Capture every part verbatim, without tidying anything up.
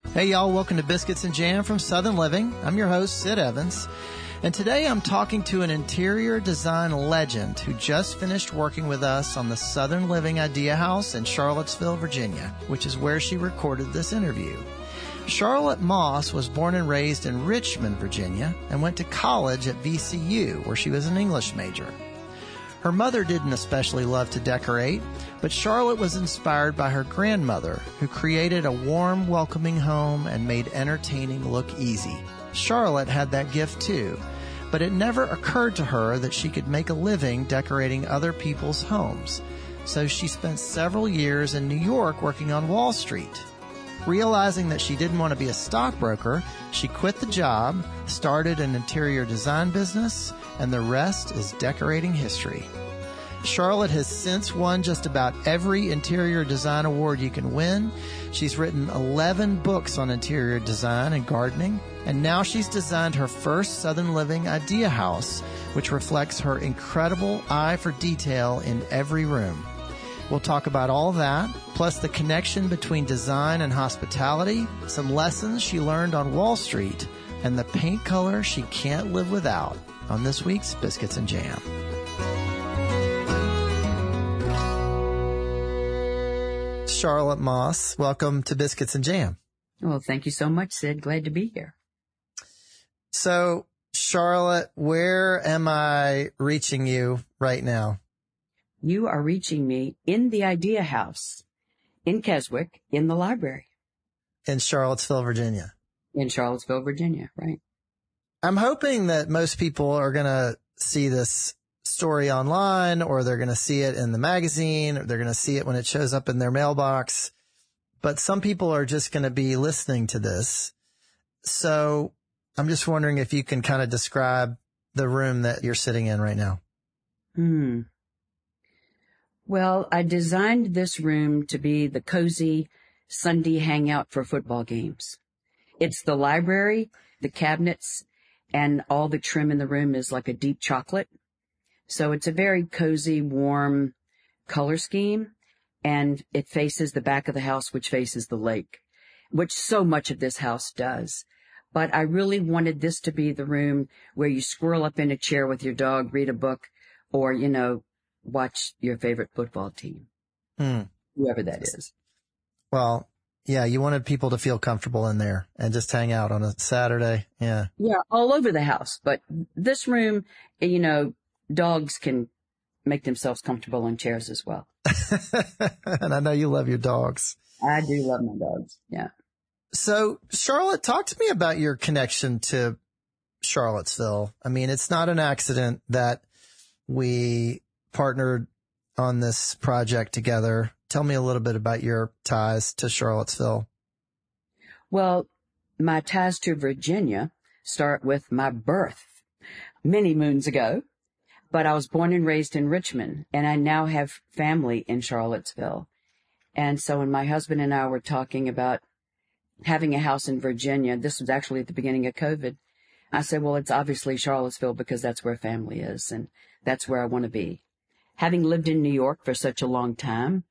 Hey y'all, welcome to Biscuits and Jam from Southern Living. I'm your host, Sid Evans. And today I'm talking to an interior design legend who just finished working with us on the Southern Living Idea House in Charlottesville, Virginia, which is where she recorded this interview. Charlotte Moss was born and raised in Richmond, Virginia, and went to college at V C U, where she was an English major. Her mother didn't especially love to decorate, but Charlotte was inspired by her grandmother, who created a warm, welcoming home and made entertaining look easy. Charlotte had that gift too, but it never occurred to her that she could make a living decorating other people's homes. So she spent several years in New York working on Wall Street. Realizing that she didn't want to be a stockbroker, she quit the job, started an interior design business, and the rest is decorating history. Charlotte has since won just about every interior design award you can win. She's written eleven books on interior design and gardening, and now she's designed her first Southern Living Idea House, which reflects her incredible eye for detail in every room. We'll talk about all that, plus the connection between design and hospitality, some lessons she learned on Wall Street, and the paint color she can't live without on this week's Biscuits and Jam. Charlotte Moss, welcome to Biscuits and Jam. Well, thank you so much, Sid. Glad to be here. So, Charlotte, where am I reaching you right now? You are reaching me in the Idea House in Keswick in the library. In Charlottesville, Virginia. In Charlottesville, Virginia, right. I'm hoping that most people are going to see this story online, or they're going to see it in the magazine, or they're going to see it when it shows up in their mailbox. But some people are just going to be listening to this. So I'm just wondering if you can kind of describe the room that you're sitting in right now. Hmm. Well, I designed this room to be the cozy Sunday hangout for football games. It's the library, the cabinets, and all the trim in the room is like a deep chocolate. So it's a very cozy, warm color scheme, and it faces the back of the house, which faces the lake, which so much of this house does. But I really wanted this to be the room where you squirrel up in a chair with your dog, read a book, or, you know, watch your favorite football team, hmm. whoever that is. Well, yeah, you wanted people to feel comfortable in there and just hang out on a Saturday. Yeah. Yeah, all over the house. But this room, you know, dogs can make themselves comfortable in chairs as well. And I know you love your dogs. I do love my dogs. Yeah. So, Charlotte, talk to me about your connection to Charlottesville. I mean, it's not an accident that we partnered on this project together. Tell me a little bit about your ties to Charlottesville. Well, my ties to Virginia start with my birth many moons ago, but I was born and raised in Richmond, and I now have family in Charlottesville. And so when my husband and I were talking about having a house in Virginia, this was actually at the beginning of COVID, I said, well, it's obviously Charlottesville because that's where family is, and that's where I want to be. Having lived in New York for such a long time,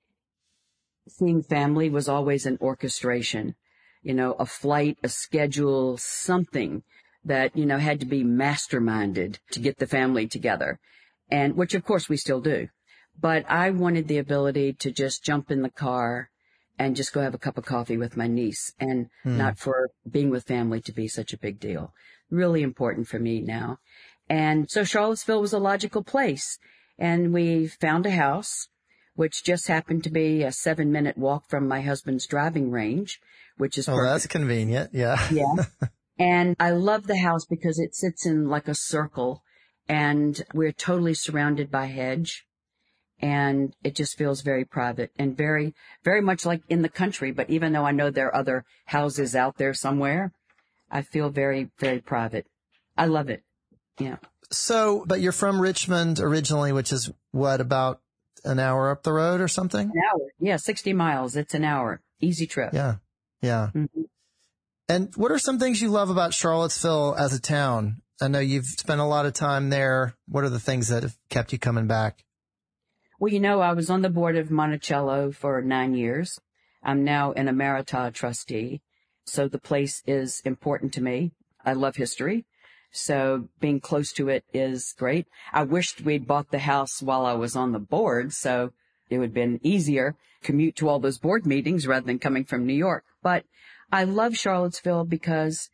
seeing family was always an orchestration, you know, a flight, a schedule, something that, you know, had to be masterminded to get the family together, and which of course we still do. But I wanted the ability to just jump in the car and just go have a cup of coffee with my niece, and hmm. not for being with family to be such a big deal. Really important for me now. And so Charlottesville was a logical place. And we found a house, which just happened to be a seven minute walk from my husband's driving range, which is Oh, perfect. That's convenient. Yeah. Yeah. And I love the house because it sits in like a circle, and we're totally surrounded by hedge, and it just feels very private and very, very much like in the country. But even though I know there are other houses out there somewhere, I feel very, very private. I love it. Yeah. So, but you're from Richmond originally, which is what, about an hour up the road or something? An hour. Yeah, sixty miles. It's an hour. Easy trip. Yeah. Yeah. Mm-hmm. And what are some things you love about Charlottesville as a town? I know you've spent a lot of time there. What are the things that have kept you coming back? Well, you know, I was on the board of Monticello for nine years. I'm now an Emerita trustee. So the place is important to me. I love history. So being close to it is great. I wished we'd bought the house while I was on the board, so it would have been easier commute to all those board meetings rather than coming from New York. But I love Charlottesville because,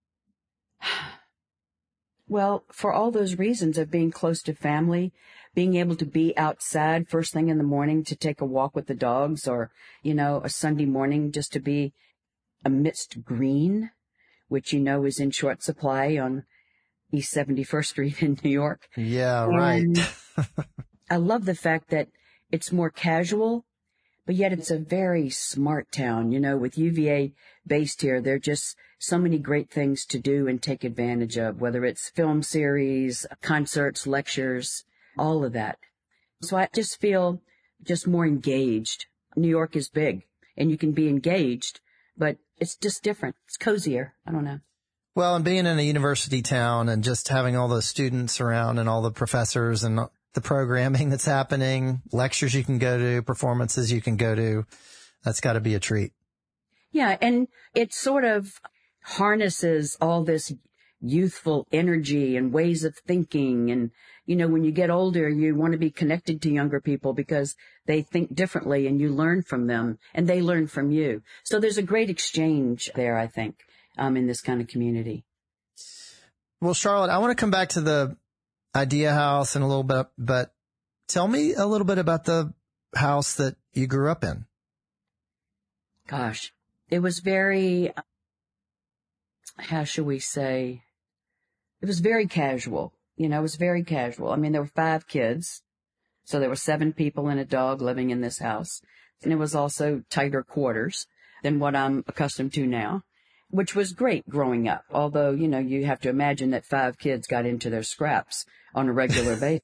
well, for all those reasons of being close to family, being able to be outside first thing in the morning to take a walk with the dogs, or, you know, a Sunday morning just to be amidst green, which you know is in short supply on East seventy-first Street in New York. Yeah, right. I love the fact that it's more casual, but yet it's a very smart town. You know, with U V A based here, there are just so many great things to do and take advantage of, whether it's film series, concerts, lectures, all of that. So I just feel just more engaged. New York is big, and you can be engaged, but it's just different. It's cozier. I don't know. Well, and being in a university town and just having all those students around and all the professors and the programming that's happening, lectures you can go to, performances you can go to, that's got to be a treat. Yeah, and it sort of harnesses all this youthful energy and ways of thinking. And, you know, when you get older, you want to be connected to younger people because they think differently and you learn from them and they learn from you. So there's a great exchange there, I think, um, in this kind of community. Well, Charlotte, I want to come back to the Idea House in a little bit, but tell me a little bit about the house that you grew up in. Gosh, it was very, how should we say, it was very casual. You know, it was very casual. I mean, there were five kids, so there were seven people and a dog living in this house. And it was also tighter quarters than what I'm accustomed to now, which was great growing up. Although, you know, you have to imagine that five kids got into their scraps on a regular basis.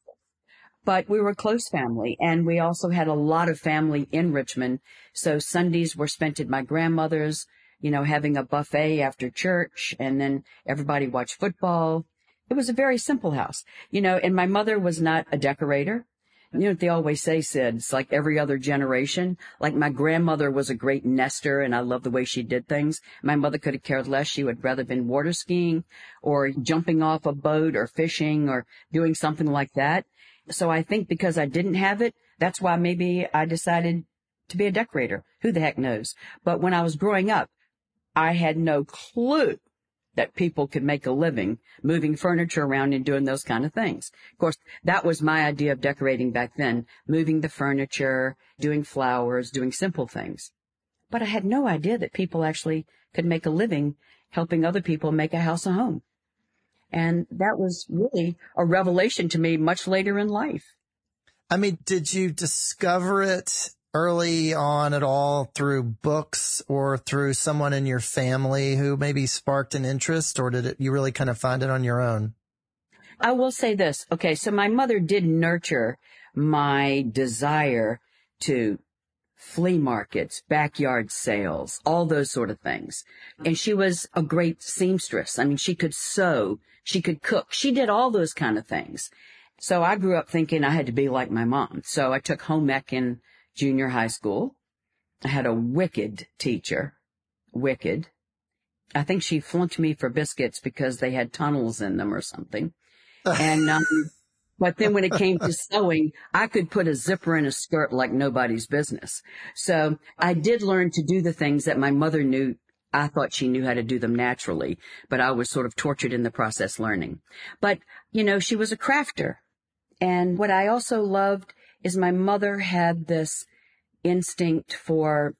But we were a close family, and we also had a lot of family in Richmond. So Sundays were spent at my grandmother's, you know, having a buffet after church, and then everybody watched football. It was a very simple house, you know, and my mother was not a decorator. You know what they always say, Sid? It's like every other generation. Like my grandmother was a great nester, and I love the way she did things. My mother could have cared less. She would rather been water skiing or jumping off a boat or fishing or doing something like that. So I think because I didn't have it, that's why maybe I decided to be a decorator. Who the heck knows? But when I was growing up, I had no clue that people could make a living moving furniture around and doing those kind of things. Of course, that was my idea of decorating back then, moving the furniture, doing flowers, doing simple things. But I had no idea that people actually could make a living helping other people make a house a home. And that was really a revelation to me much later in life. I mean, did you discover it early on at all through books or through someone in your family who maybe sparked an interest, or did it, you really kind of find it on your own? I will say this. Okay, so my mother did nurture my desire to flea markets, backyard sales, all those sort of things. And she was a great seamstress. I mean, she could sew, she could cook, she did all those kind of things. So I grew up thinking I had to be like my mom. So I took home ec in junior high school. I had a wicked teacher, wicked. I think she flunked me for biscuits because they had tunnels in them or something. And, um, but then when it came to sewing, I could put a zipper in a skirt like nobody's business. So I did learn to do the things that my mother knew. I thought she knew how to do them naturally, but I was sort of tortured in the process learning. But, you know, she was a crafter. And what I also loved is my mother had this instinct for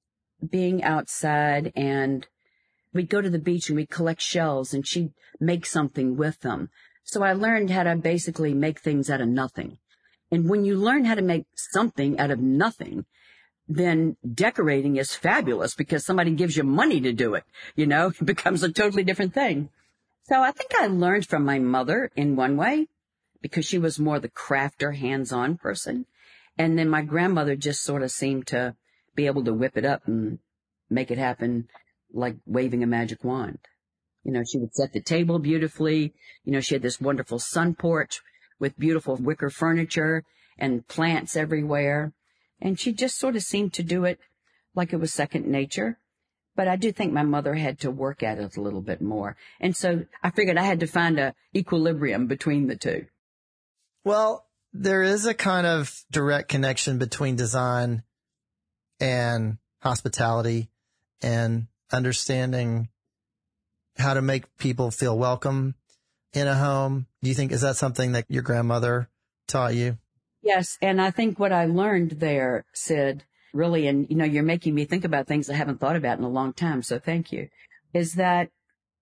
being outside, and we'd go to the beach and we'd collect shells and she'd make something with them. So I learned how to basically make things out of nothing. And when you learn how to make something out of nothing, then decorating is fabulous because somebody gives you money to do it. You know, it becomes a totally different thing. So I think I learned from my mother in one way because she was more the crafter, hands-on person. And then my grandmother just sort of seemed to be able to whip it up and make it happen like waving a magic wand. You know, she would set the table beautifully. You know, she had this wonderful sun porch with beautiful wicker furniture and plants everywhere. And she just sort of seemed to do it like it was second nature. But I do think my mother had to work at it a little bit more. And so I figured I had to find a equilibrium between the two. Well, there is a kind of direct connection between design and hospitality and understanding how to make people feel welcome in a home. Do you think, is that something that your grandmother taught you? Yes. And I think what I learned there, Sid, really, and you know, you're making me think about things I haven't thought about in a long time, so thank you, is that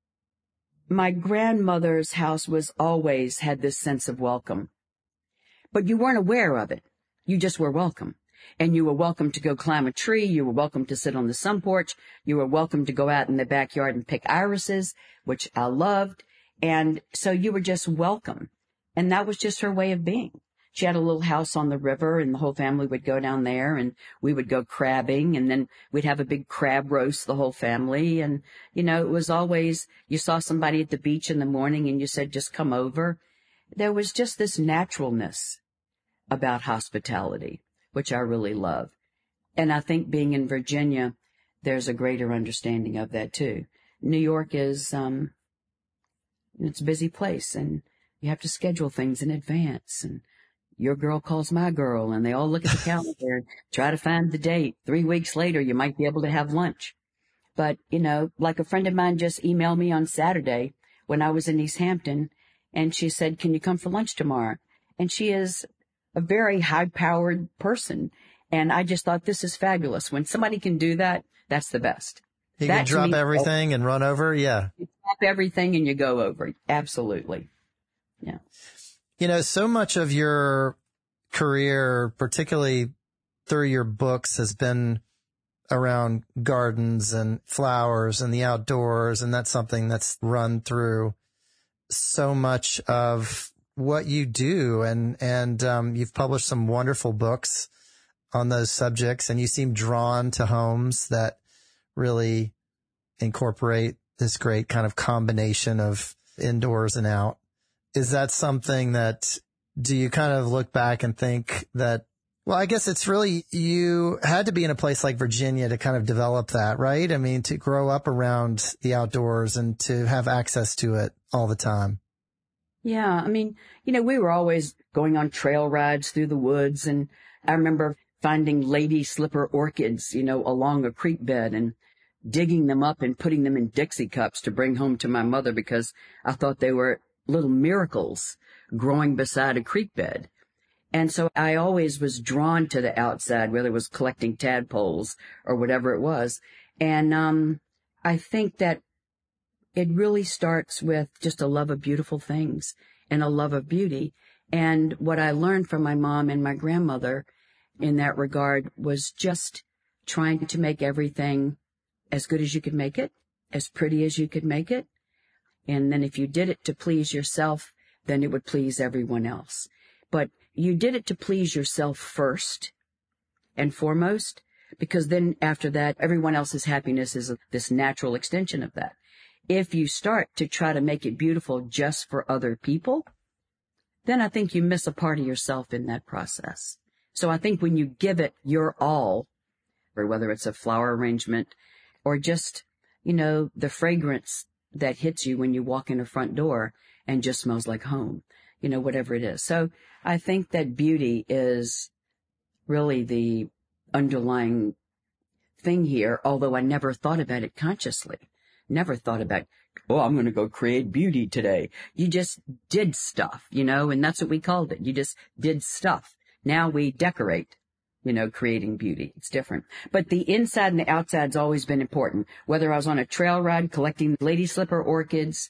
my grandmother's house was always had this sense of welcome, but you weren't aware of it. You just were welcome. And you were welcome to go climb a tree. You were welcome to sit on the sun porch. You were welcome to go out in the backyard and pick irises, which I loved. And so you were just welcome. And that was just her way of being. She had a little house on the river, and the whole family would go down there, and we would go crabbing, and then we'd have a big crab roast, the whole family. And, you know, it was always, you saw somebody at the beach in the morning and you said, just come over. There was just this naturalness about hospitality, which I really love. And I think being in Virginia, there's a greater understanding of that too. New York is, um, it's a busy place, and you have to schedule things in advance, and your girl calls my girl, and they all look at the calendar and try to find the date. Three weeks later, you might be able to have lunch. But, you know, like a friend of mine just emailed me on Saturday when I was in East Hampton, and she said, can you come for lunch tomorrow? And she is a very high-powered person, and I just thought, this is fabulous. When somebody can do that, that's the best. You that can drop me, everything and run over, yeah. You drop everything and you go over, absolutely. Yeah. You know, so much of your career, particularly through your books, has been around gardens and flowers and the outdoors, and that's something that's run through so much of what you do. And, and, um, you've published some wonderful books on those subjects, and you seem drawn to homes that really incorporate this great kind of combination of indoors and out. Is that something that, do you kind of look back and think that, well, I guess it's really, you had to be in a place like Virginia to kind of develop that, right? I mean, to grow up around the outdoors and to have access to it all the time. Yeah. I mean, you know, we were always going on trail rides through the woods, and I remember finding lady slipper orchids, you know, along a creek bed and digging them up and putting them in Dixie cups to bring home to my mother because I thought they were little miracles growing beside a creek bed. And so I always was drawn to the outside, whether it was collecting tadpoles or whatever it was. And um I think that it really starts with just a love of beautiful things and a love of beauty. And what I learned from my mom and my grandmother in that regard was just trying to make everything as good as you could make it, as pretty as you could make it. And then if you did it to please yourself, then it would please everyone else. But you did it to please yourself first and foremost, because then after that, everyone else's happiness is this natural extension of that. If you start to try to make it beautiful just for other people, then I think you miss a part of yourself in that process. So I think when you give it your all, or whether it's a flower arrangement or just, you know, the fragrance that hits you when you walk in a front door and just smells like home, you know, whatever it is. So I think that beauty is really the underlying thing here, although I never thought about it consciously. Never thought about, oh, I'm going to go create beauty today. You just did stuff, you know, and that's what we called it. You just did stuff. Now we decorate, you know, creating beauty. It's different. But the inside and the outside's always been important. Whether I was on a trail ride collecting lady slipper orchids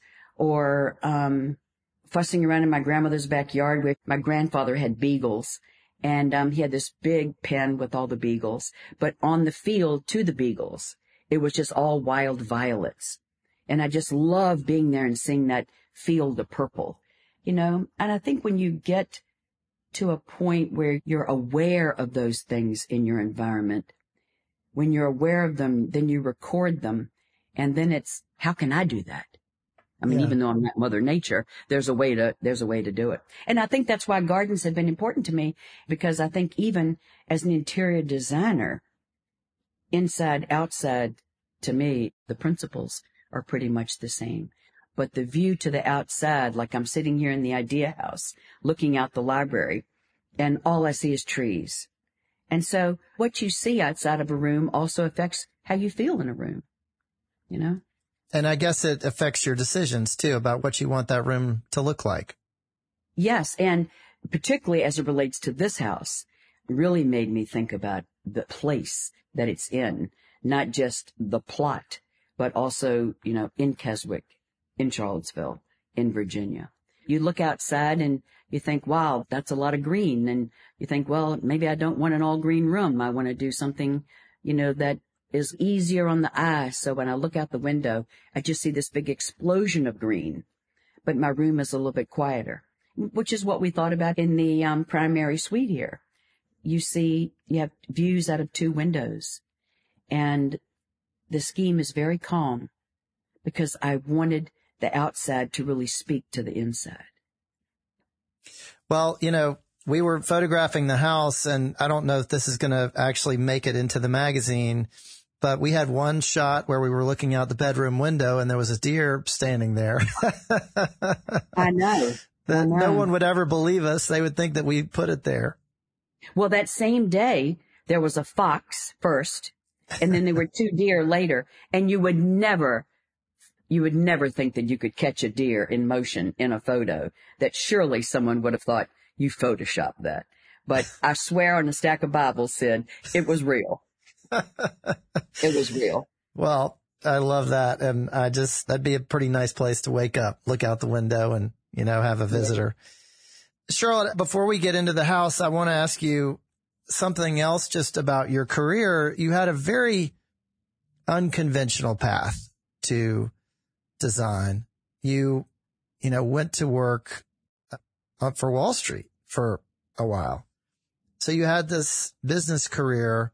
or um fussing around in my grandmother's backyard with my grandfather had beagles. And um he had this big pen with all the beagles. But on the field to the beagles, it was just all wild violets. And I just love being there and seeing that field of purple, you know. And I think when you get to a point where you're aware of those things in your environment, when you're aware of them, then you record them. And then it's, how can I do that? I mean, yeah. Even though I'm not Mother Nature, there's a way to, there's a way to do it. And I think that's why gardens have been important to me, because I think even as an interior designer, inside, outside, to me, the principles are pretty much the same. But the view to the outside, like I'm sitting here in the Idea House, looking out the library, and all I see is trees. And so what you see outside of a room also affects how you feel in a room, you know? And I guess it affects your decisions, too, about what you want that room to look like. Yes, and particularly as it relates to this house, it really made me think about the place that it's in, not just the plot, but also, you know, in Keswick, in Charlottesville, in Virginia. You look outside and you think, wow, that's a lot of green. And you think, well, maybe I don't want an all green room. I want to do something, you know, that is easier on the eye. So when I look out the window, I just see this big explosion of green. But my room is a little bit quieter, which is what we thought about in the um, primary suite here. You see, you have views out of two windows. And the scheme is very calm because I wanted the outside to really speak to the inside. Well, you know, we were photographing the house, and I don't know if this is going to actually make it into the magazine, but we had one shot where we were looking out the bedroom window and there was a deer standing there. I know. That I know. No one would ever believe us. They would think that we put it there. Well, that same day, there was a fox first, and then there were two deer later, and you would never, you would never think that you could catch a deer in motion in a photo, that surely someone would have thought you photoshopped that. But I swear on a stack of Bibles, Sid, it was real. It was real. Well, I love that. And I just, that'd be a pretty nice place to wake up, look out the window and, you know, have a visitor. Yeah. Charlotte, before we get into the house, I want to ask you something else just about your career. You had a very unconventional path to design. You, you know, went to work for Wall Street for a while. So you had this business career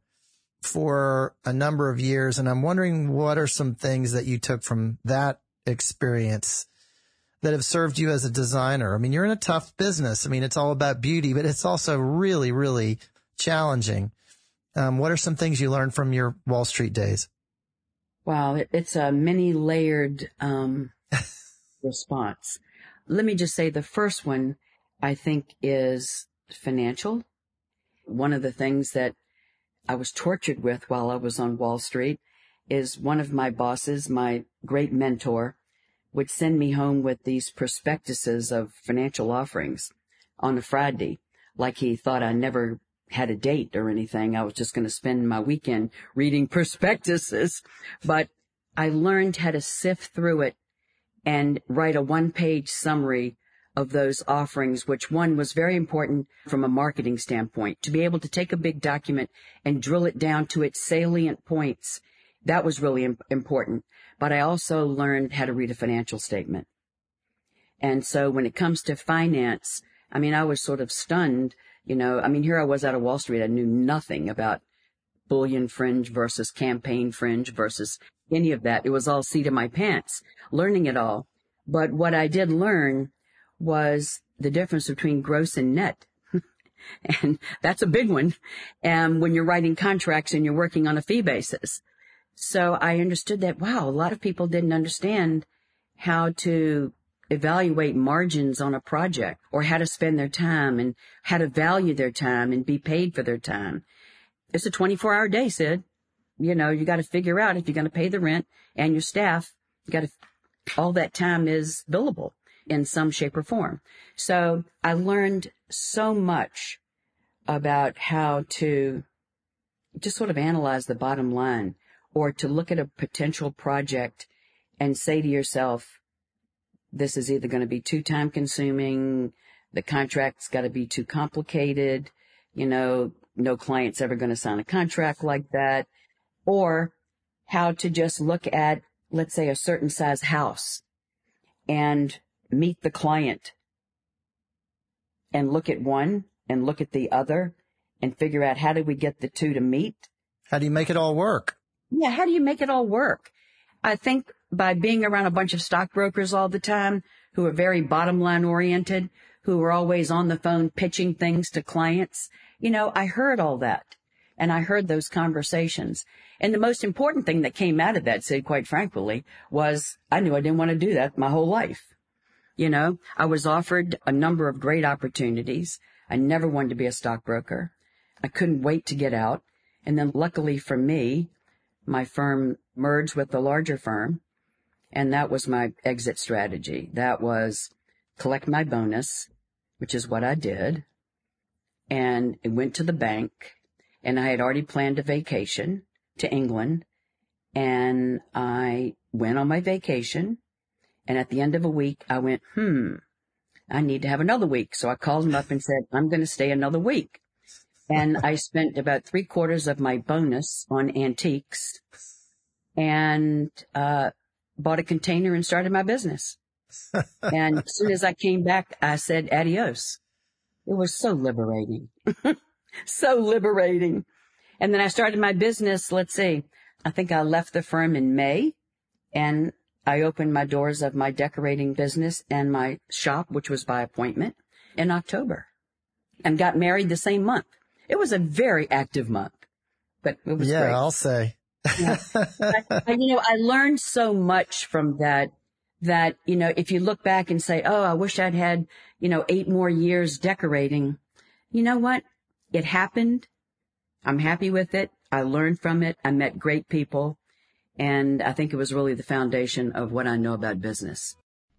for a number of years. And I'm wondering, what are some things that you took from that experience that have served you as a designer? I mean, you're in a tough business. I mean, it's all about beauty, but it's also really, really challenging. Um, what are some things you learned from your Wall Street days? Wow, it, it's a many layered um, response. Let me just say the first one, I think, is financial. One of the things that I was tortured with while I was on Wall Street is one of my bosses, my great mentor, would send me home with these prospectuses of financial offerings on a Friday, like he thought I never had a date or anything. I was just going to spend my weekend reading prospectuses. But I learned how to sift through it and write a one-page summary of those offerings, which one was very important from a marketing standpoint, to be able to take a big document and drill it down to its salient points. That was really imp- important. But I also learned how to read a financial statement. And so when it comes to finance, I mean, I was sort of stunned, you know, I mean, here I was out of Wall Street. I knew nothing about bullion fringe versus campaign fringe versus any of that. It was all seat of my pants, learning it all. But what I did learn was the difference between gross and net. And that's a big one. And when you're writing contracts and you're working on a fee basis. So I understood that, wow, a lot of people didn't understand how to evaluate margins on a project, or how to spend their time and how to value their time and be paid for their time. It's a twenty-four hour day, Sid. You know, you got to figure out if you're going to pay the rent and your staff, you got to, all that time is billable in some shape or form. So I learned so much about how to just sort of analyze the bottom line, or to look at a potential project and say to yourself, this is either going to be too time consuming, the contract's got to be too complicated, you know, no client's ever going to sign a contract like that, or how to just look at, let's say, a certain size house and meet the client and look at one and look at the other and figure out, how do we get the two to meet? How do you make it all work? Yeah, how do you make it all work? I think by being around a bunch of stockbrokers all the time who are very bottom line oriented, who are always on the phone pitching things to clients, you know, I heard all that. And I heard those conversations. And the most important thing that came out of that, Sid, quite frankly, was I knew I didn't want to do that my whole life. You know, I was offered a number of great opportunities. I never wanted to be a stockbroker. I couldn't wait to get out. And then luckily for me, my firm merged with a larger firm. And that was my exit strategy. That was collect my bonus, which is what I did. And it went to the bank. And I had already planned a vacation to England. And I went on my vacation. And at the end of a week, I went, hmm, I need to have another week. So I called him up and said, I'm going to stay another week. And I spent about three quarters of my bonus on antiques and uh bought a container and started my business. And as soon as I came back, I said adios. It was so liberating. So liberating. And then I started my business. Let's see. I think I left the firm in May, and I opened my doors of my decorating business and my shop, which was by appointment, in October, and got married the same month. It was a very active month, but it was yeah, great. Yeah, I'll say. Yeah. I, I, you know, I learned so much from that, that, you know, if you look back and say, oh, I wish I'd had, you know, eight more years decorating. You know what? It happened. I'm happy with it. I learned from it. I met great people. And I think it was really the foundation of what I know about business.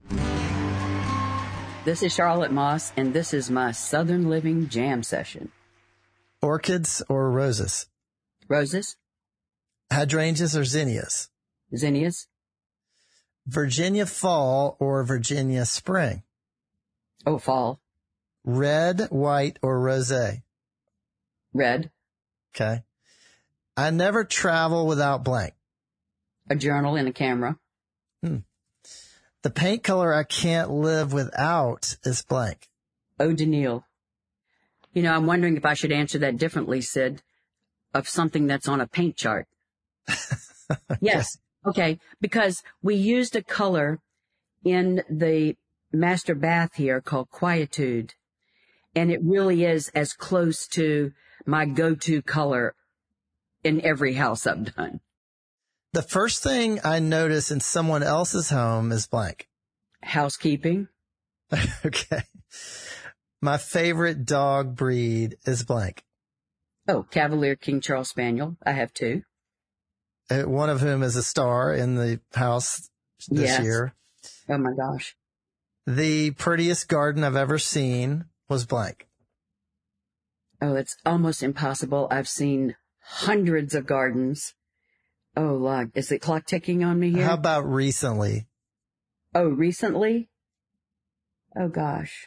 This is Charlotte Moss, and this is my Southern Living Jam Session. Orchids or roses? Roses. Hydrangeas or zinnias? Zinnias. Virginia fall or Virginia spring? Oh, fall. Red, white, or rosé? Red. Okay. I never travel without blank. A journal and a camera. Hmm. The paint color I can't live without is blank. Eau de Nil. You know, I'm wondering if I should answer that differently, Sid, of something that's on a paint chart. Yes. Okay. Because we used a color in the master bath here called Quietude. And it really is as close to my go-to color in every house I've done. The first thing I notice in someone else's home is blank. Housekeeping. Okay. My favorite dog breed is blank. Oh, Cavalier King Charles Spaniel. I have two. Uh, one of whom is a star in the house this yes. year. Oh my gosh. The prettiest garden I've ever seen was blank. Oh, it's almost impossible. I've seen hundreds of gardens. Oh, Lord. Is the clock ticking on me here? How about recently? Oh, recently? Oh, gosh.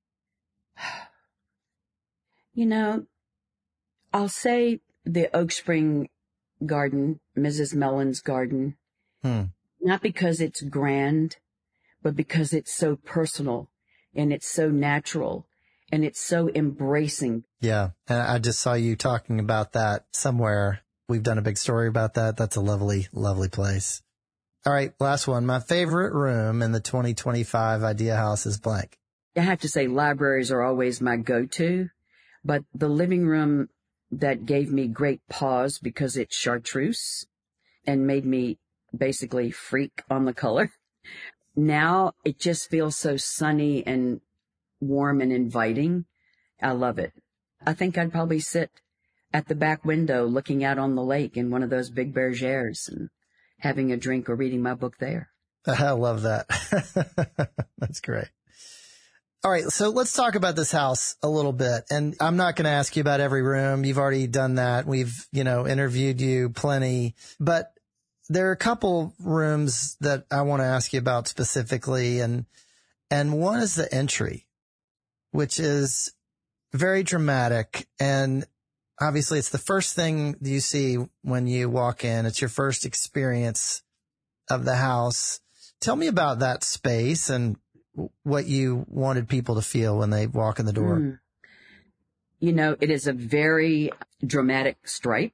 You know, I'll say the Oak Spring garden, Missus Mellon's garden, Hmm. not because it's grand, but because it's so personal and it's so natural and it's so embracing. Yeah. And I just saw you talking about that somewhere. We've done a big story about that. That's a lovely, lovely place. All right. Last one. My favorite room in the twenty twenty-five Idea House is blank. I have to say libraries are always my go-to, but the living room that gave me great pause because it's chartreuse and made me basically freak on the color. Now it just feels so sunny and warm and inviting. I love it. I think I'd probably sit at the back window looking out on the lake in one of those big bergères and having a drink or reading my book there. I love that. That's great. All right. So let's talk about this house a little bit. And I'm not going to ask you about every room. You've already done that. We've, you know, interviewed you plenty, but there are a couple rooms that I want to ask you about specifically. And, and one is the entry, which is very dramatic. And obviously it's the first thing you see when you walk in. It's your first experience of the house. Tell me about that space and what you wanted people to feel when they walk in the door. Mm. You know, it is a very dramatic stripe.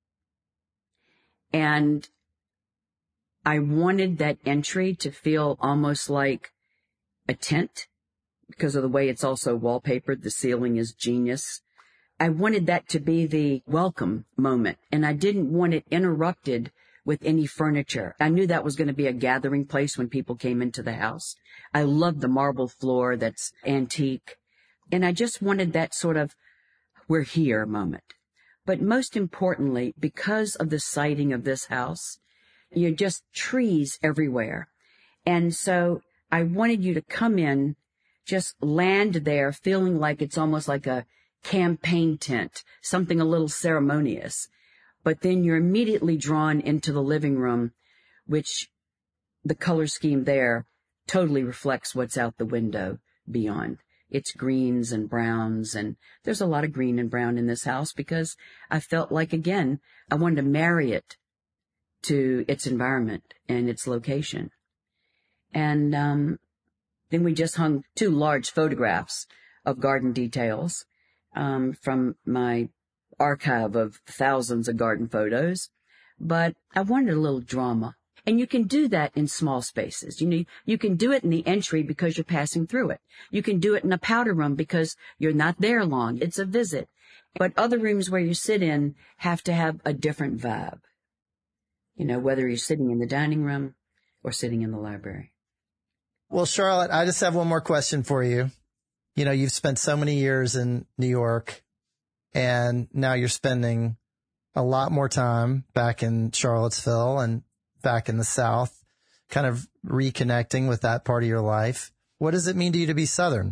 And I wanted that entry to feel almost like a tent because of the way it's also wallpapered. The ceiling is genius. I wanted that to be the welcome moment, and I didn't want it interrupted with any furniture. I knew that was going to be a gathering place when people came into the house. I love the marble floor that's antique, and I just wanted that sort of we're here moment. But most importantly, because of the siting of this house, you're just trees everywhere. And so I wanted you to come in, just land there feeling like it's almost like a campaign tent, something a little ceremonious. But then you're immediately drawn into the living room, which the color scheme there totally reflects what's out the window beyond. It's greens and browns, and there's a lot of green and brown in this house because I felt like, again, I wanted to marry it to its environment and its location. And um, then we just hung two large photographs of garden details um, from my archive of thousands of garden photos. But I wanted a little drama. And you can do that in small spaces. You know, you can do it in the entry because you're passing through it. You can do it in a powder room because you're not there long. It's a visit. But other rooms where you sit in have to have a different vibe. You know, whether you're sitting in the dining room or sitting in the library. Well, Charlotte, I just have one more question for you. You know, you've spent so many years in New York, and now you're spending a lot more time back in Charlottesville and back in the South, kind of reconnecting with that part of your life. What does it mean to you to be Southern?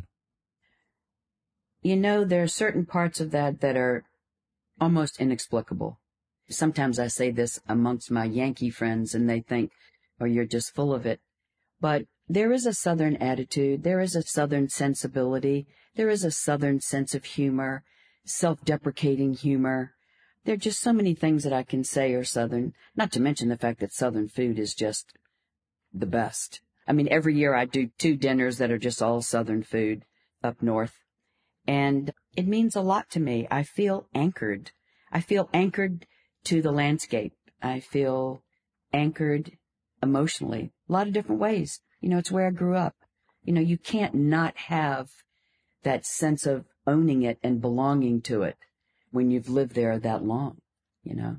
You know, there are certain parts of that that are almost inexplicable. Sometimes I say this amongst my Yankee friends and they think, oh, you're just full of it. But there is a Southern attitude. There is a Southern sensibility. There is a Southern sense of humor, self-deprecating humor. There are just so many things that I can say are Southern, not to mention the fact that Southern food is just the best. I mean, every year I do two dinners that are just all Southern food up north. And it means a lot to me. I feel anchored. I feel anchored to the landscape. I feel anchored emotionally, a lot of different ways. You know, it's where I grew up. You know, you can't not have that sense of owning it and belonging to it when you've lived there that long, you know.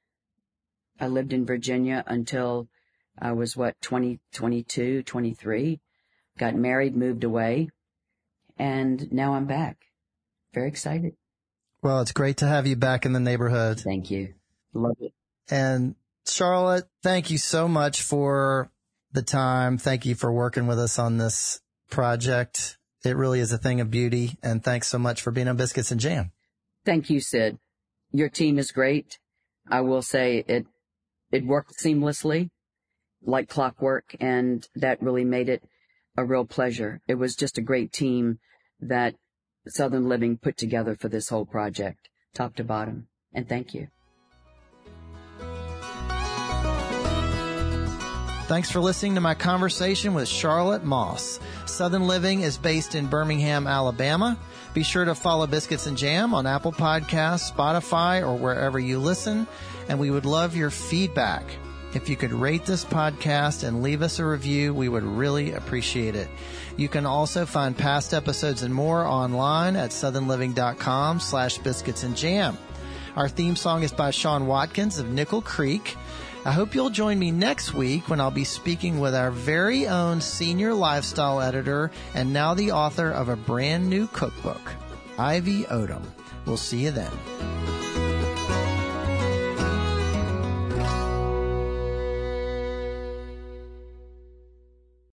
I lived in Virginia until I was, what, twenty, twenty-two, twenty-three, got married, moved away, and now I'm back. Very excited. Well, it's great to have you back in the neighborhood. Thank you. Love it. And Charlotte, thank you so much for the time. Thank you for working with us on this project. It really is a thing of beauty. And thanks so much for being on Biscuits and Jam. Thank you, Sid. Your team is great. I will say it, it worked seamlessly, like clockwork, and that really made it a real pleasure. It was just a great team that Southern Living put together for this whole project, top to bottom. And thank you. Thanks for listening to my conversation with Charlotte Moss. Southern Living is based in Birmingham, Alabama. Be sure to follow Biscuits and Jam on Apple Podcasts, Spotify, or wherever you listen. And we would love your feedback. If you could rate this podcast and leave us a review, we would really appreciate it. You can also find past episodes and more online at southernliving.com slash biscuits and jam. Our theme song is by Sean Watkins of Nickel Creek. I hope you'll join me next week when I'll be speaking with our very own senior lifestyle editor and now the author of a brand new cookbook, Ivy Odom. We'll see you then.